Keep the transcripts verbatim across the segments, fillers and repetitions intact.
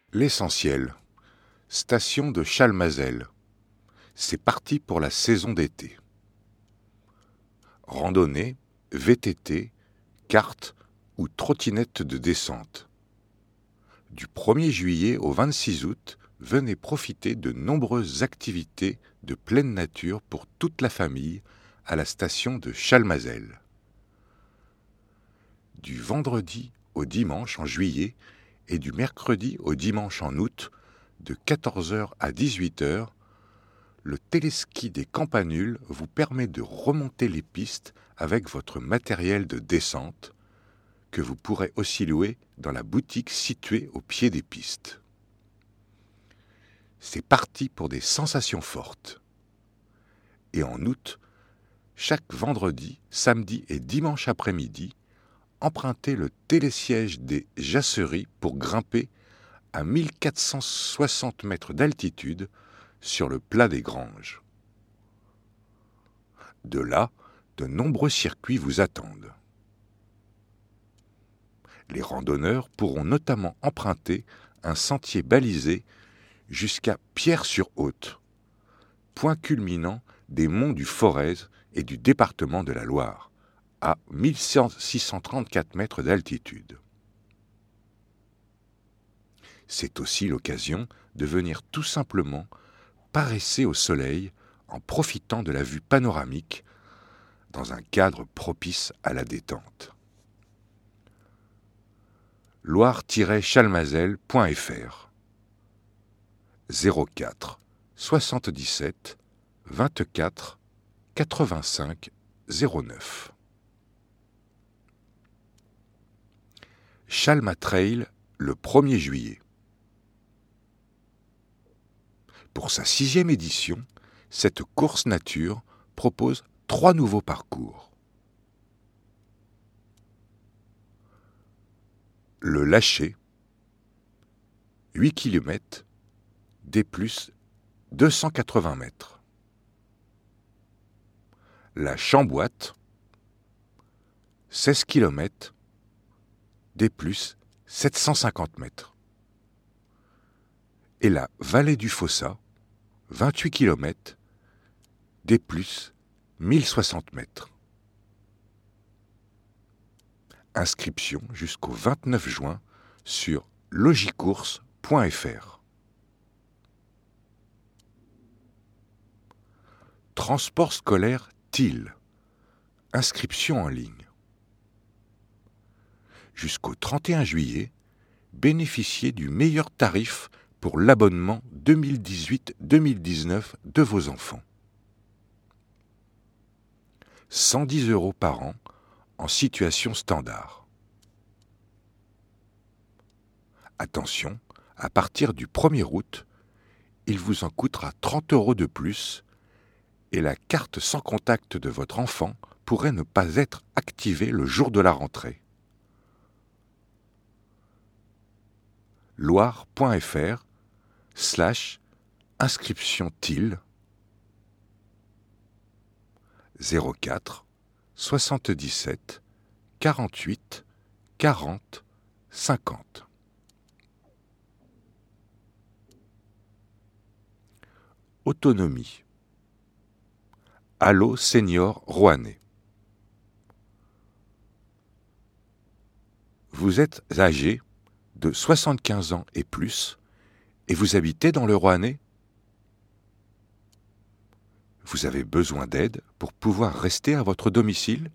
L'essentiel. Station de Chalmazel. C'est parti pour la saison d'été. Randonnée, V T T, kart ou trottinette de descente. Du premier juillet au vingt-six août, venez profiter de nombreuses activités de pleine nature pour toute la famille à la station de Chalmazel. Du vendredi au dimanche en juillet et du mercredi au dimanche en août, de quatorze heures à dix-huit heures, le téléski des Campanules vous permet de remonter les pistes avec votre matériel de descente, que vous pourrez aussi louer dans la boutique située au pied des pistes. C'est parti pour des sensations fortes. Et en août, chaque vendredi, samedi et dimanche après-midi, empruntez le télésiège des Jasseries pour grimper à mille quatre cent soixante mètres d'altitude sur le plat des Granges. De là, de nombreux circuits vous attendent. Les randonneurs pourront notamment emprunter un sentier balisé jusqu'à Pierre-sur-Haute, point culminant des monts du Forez et du département de la Loire, à mille six cent trente-quatre mètres d'altitude. C'est aussi l'occasion de venir tout simplement paresser au soleil en profitant de la vue panoramique dans un cadre propice à la détente. loire tiret chalmazel point f r zéro quatre soixante-dix-sept vingt-quatre quatre-vingt-cinq zéro neuf. Chalma Trail le premier juillet. Pour sa sixième édition, cette course nature propose trois nouveaux parcours. Le Lâcher, huit kilomètres, D plus deux cent quatre-vingts mètres. La Chamboite, seize kilomètres, D plus sept cent cinquante mètres. Et la Vallée du Fossat, vingt-huit kilomètres, D plus mille soixante mètres. Inscription jusqu'au vingt-neuf juin sur logicourse point f r. Transport scolaire T I L. Inscription en ligne. Jusqu'au trente et un juillet, bénéficiez du meilleur tarif pour l'abonnement deux mille dix-huit deux mille dix-neuf de vos enfants. cent dix euros par an en situation standard. Attention, à partir du premier août, il vous en coûtera trente euros de plus et la carte sans contact de votre enfant pourrait ne pas être activée le jour de la rentrée. loire point f r slash inscription T I L zéro quatre soixante-dix-sept quarante-huit quarante cinquante. Autonomie. Allo Senior Roannais. Vous êtes âgé de soixante-quinze ans et plus et vous habitez dans le Roannais? Vous avez besoin d'aide pour pouvoir rester à votre domicile?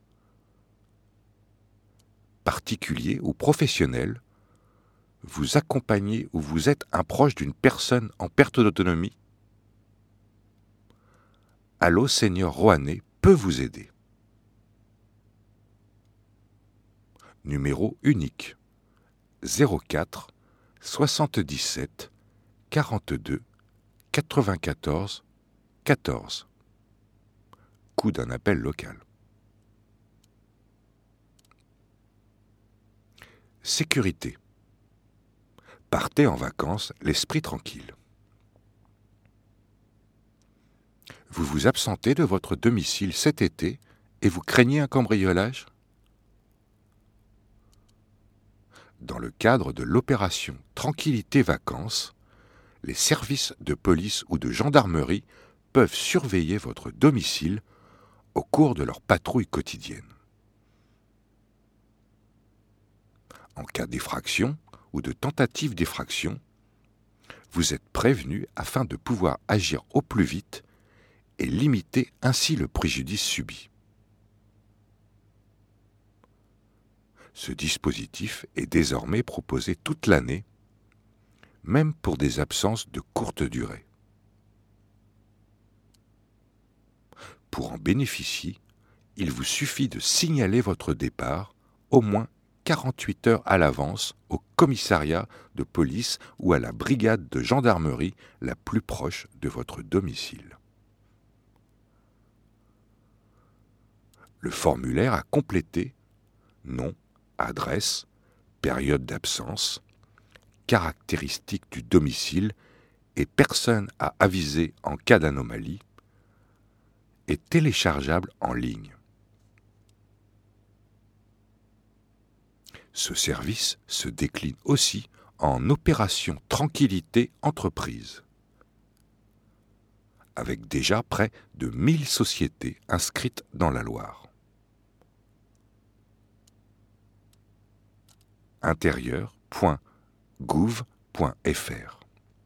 Particulier ou professionnel, vous accompagnez ou vous êtes un proche d'une personne en perte d'autonomie? Allo Senior Roannais peut vous aider. Numéro unique zéro quatre soixante-dix-sept quarante-deux quatre-vingt-quatorze quatorze. Coût d'un appel local. Sécurité. Partez en vacances l'esprit tranquille. Vous vous absentez de votre domicile cet été et vous craignez un cambriolage? Dans le cadre de l'opération Tranquillité Vacances, les services de police ou de gendarmerie peuvent surveiller votre domicile au cours de leur patrouille quotidienne. En cas d'effraction ou de tentative d'effraction, vous êtes prévenu afin de pouvoir agir au plus vite et limiter ainsi le préjudice subi. Ce dispositif est désormais proposé toute l'année, même pour des absences de courte durée. Pour en bénéficier, il vous suffit de signaler votre départ au moins quarante-huit heures à l'avance au commissariat de police ou à la brigade de gendarmerie la plus proche de votre domicile. Le formulaire à compléter, nom, adresse, période d'absence, caractéristiques du domicile et personnes à aviser en cas d'anomalie, est téléchargeable en ligne. Ce service se décline aussi en opération Tranquillité Entreprise, avec déjà près de mille sociétés inscrites dans la Loire. intérieur point gouv point f r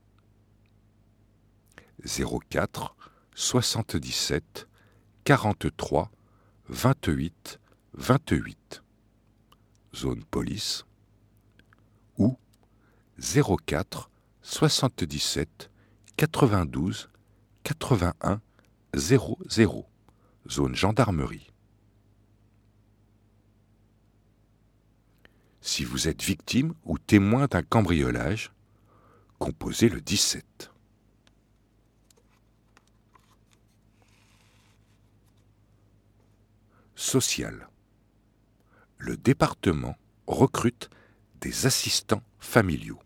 zéro quatre soixante-dix-sept quarante-trois vingt-huit vingt-huit zone police ou zéro quatre soixante-dix-sept quatre-vingt-douze quatre-vingt-un zéro zéro zone gendarmerie. Si vous êtes victime ou témoin d'un cambriolage, composez le dix-sept. Social. Le département recrute des assistants familiaux.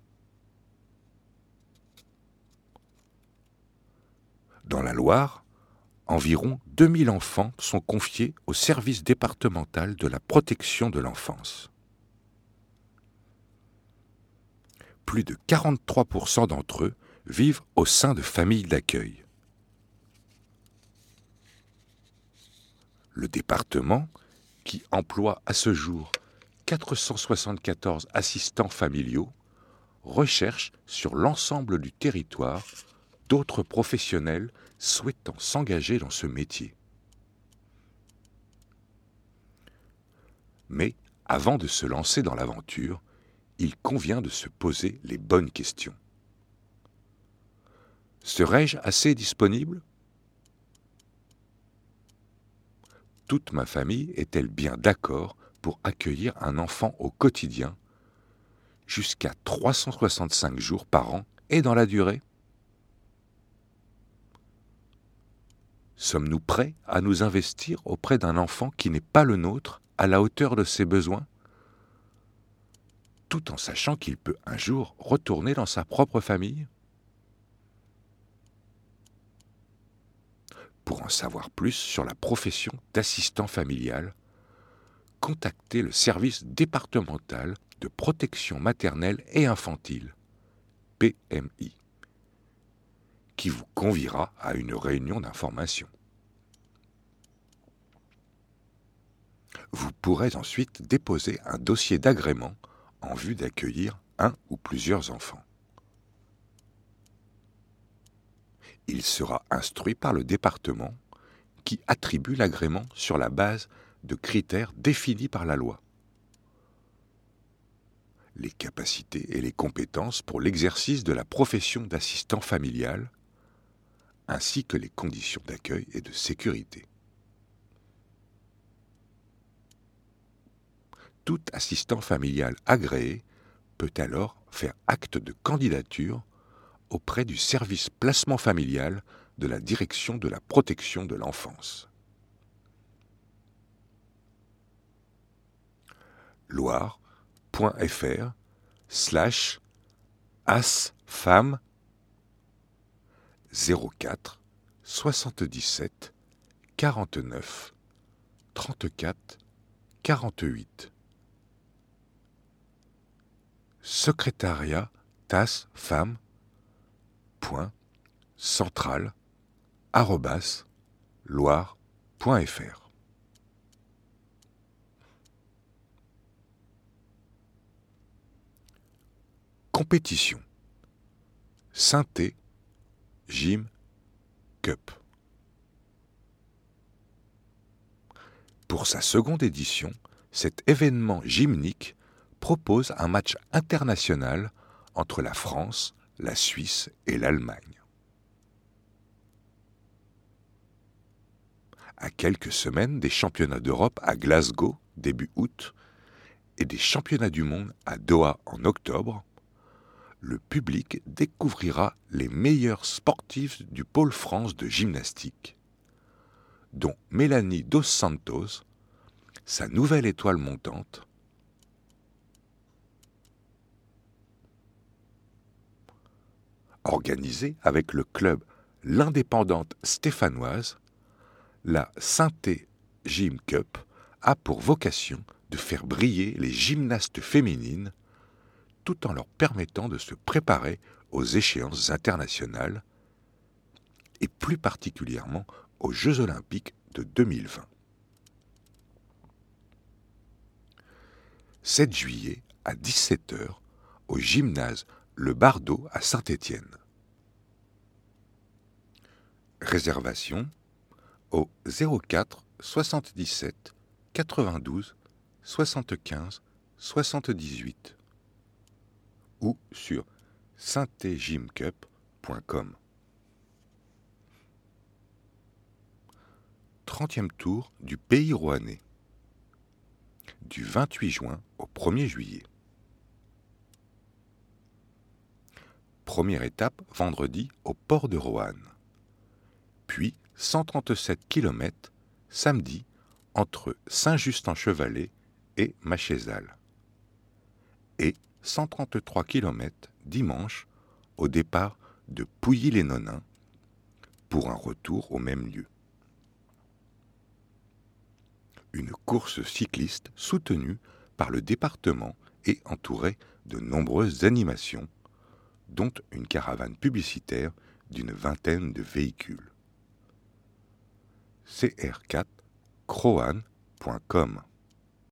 Dans la Loire, environ deux mille enfants sont confiés au service départemental de la protection de l'enfance. Plus de quarante-trois pour cent d'entre eux vivent au sein de familles d'accueil. Le département, qui emploie à ce jour quatre cent soixante-quatorze assistants familiaux, recherche sur l'ensemble du territoire d'autres professionnels souhaitant s'engager dans ce métier. Mais avant de se lancer dans l'aventure, il convient de se poser les bonnes questions. Serais-je assez disponible ? Toute ma famille est-elle bien d'accord pour accueillir un enfant au quotidien, jusqu'à trois cent soixante-cinq jours par an et dans la durée ? Sommes-nous prêts à nous investir auprès d'un enfant qui n'est pas le nôtre, à la hauteur de ses besoins, tout en sachant qu'il peut un jour retourner dans sa propre famille ? Pour en savoir plus sur la profession d'assistant familial, contactez le service départemental de protection maternelle et infantile, P M I, qui vous conviera à une réunion d'information. Vous pourrez ensuite déposer un dossier d'agrément en vue d'accueillir un ou plusieurs enfants. Il sera instruit par le département qui attribue l'agrément sur la base de critères définis par la loi. Les capacités et les compétences pour l'exercice de la profession d'assistant familial, ainsi que les conditions d'accueil et de sécurité. Tout assistant familial agréé peut alors faire acte de candidature auprès du service placement familial de la direction de la protection de l'enfance. loire.fr slash asfam zéro quatre soixante-dix-sept quarante-neuf trente-quatre quarante-huit secrétariat tasse femme point central arobase loire point f r. Compétition. Synthé Gym Cup. Pour sa seconde édition, cet événement gymnique propose un match international entre la France, la Suisse et l'Allemagne. À quelques semaines des championnats d'Europe à Glasgow, début août, et des championnats du monde à Doha en octobre, le public découvrira les meilleurs sportifs du pôle France de gymnastique, dont Mélanie Dos Santos, sa nouvelle étoile montante, organisée avec le club L'Indépendante stéphanoise, la Synthé Gym Cup a pour vocation de faire briller les gymnastes féminines tout en leur permettant de se préparer aux échéances internationales et plus particulièrement aux Jeux Olympiques de deux mille vingt. sept juillet à dix-sept heures au gymnase Le Bardo à Saint-Étienne. Réservation au zéro quatre soixante-dix-sept quatre-vingt-douze soixante-quinze soixante-dix-huit ou sur synthé gym cup point com. trentième tour du Pays Roannais du vingt-huit juin au premier juillet. Première étape vendredi au port de Roanne. Puis cent trente-sept kilomètres samedi entre Saint-Just-en-Chevalet et Machezel. Et cent trente-trois kilomètres dimanche au départ de Pouilly-les-Nonains pour un retour au même lieu. Une course cycliste soutenue par le département et entourée de nombreuses animations, dont une caravane publicitaire d'une vingtaine de véhicules. c r quatre croan point com